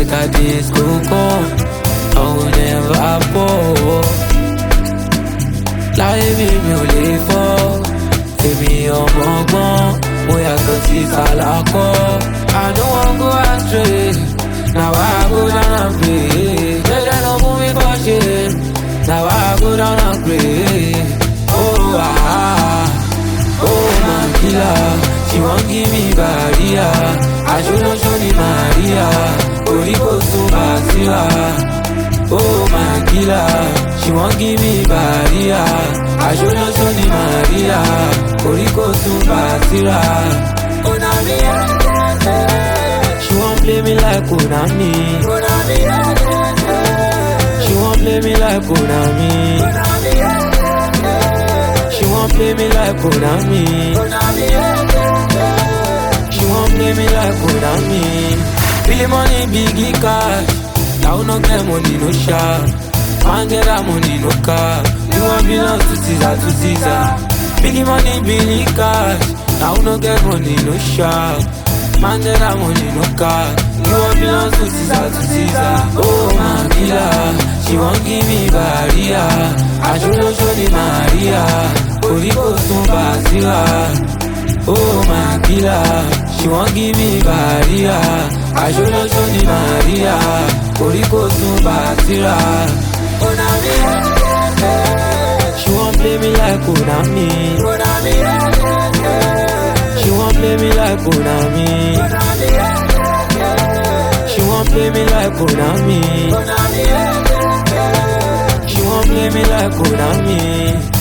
like a disco come. I will never fall. Láyé mi ò lè fọ́. Èmi ọmọ ọgbọ́n, mo yàtọ̀ sí sàlákọ́. I no wan go astray. Now I go down and pray. They don't move me for shame. Now I go down and pray. Oh ah, oh my killer. She won't give me barrier. I should not show me Maria. Oriko to Basira. Oh my killer. She won't give me barrier. I should not show me Maria. Oriko to Basira. Oh na me. She won't play me like Konami. She won't play me like Konami. She won't play me like Konami. She won't play me like Konami. Really money, biggie cash. Now no get money, no shop. Man get that money, no car. You want belong to Caesar. Biggie money, biggie cash. Now no get money, no shop. Man get that money, no car. You want belong to Caesar. Oh my killer, she won't give me barrier. I should not show the Maria. Oriko to Basira. Oh my killer, she won't give me barrier. I should not show the Maria. Oriko to Basira. Oh na me. She won't play me like Konami. She won't play me like Konami. She won't play me like Konami. She won't play me like Konami.